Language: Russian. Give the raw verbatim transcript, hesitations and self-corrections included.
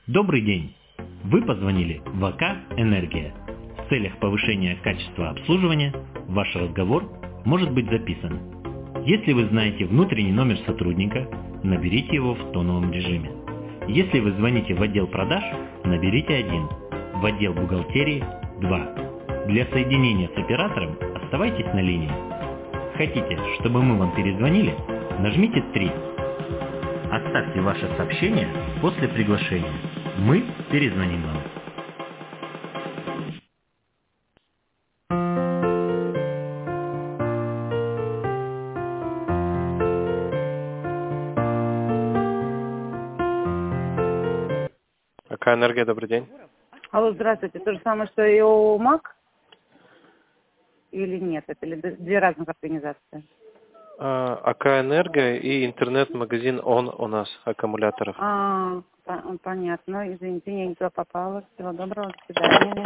Добрый день! Вы позвонили в АК «Энергия». В целях повышения качества обслуживания ваш разговор может быть записан. Если вы знаете внутренний номер сотрудника, наберите его в тоновом режиме. Если вы звоните в отдел продаж, наберите один, в отдел бухгалтерии – два. Для соединения с оператором оставайтесь на линии. Хотите, чтобы мы вам перезвонили? Нажмите три. Оставьте ваше сообщение после приглашения. Мы перезвоним вам. АК «Энергия», добрый день. Алло, здравствуйте. То же самое, что и у МАК? Или нет? Это ли две разных организации? А, АК «Энергия» и интернет-магазин «Он» у нас, аккумуляторов. А, понятно. Извините, я не туда попала. Всего доброго, до свидания.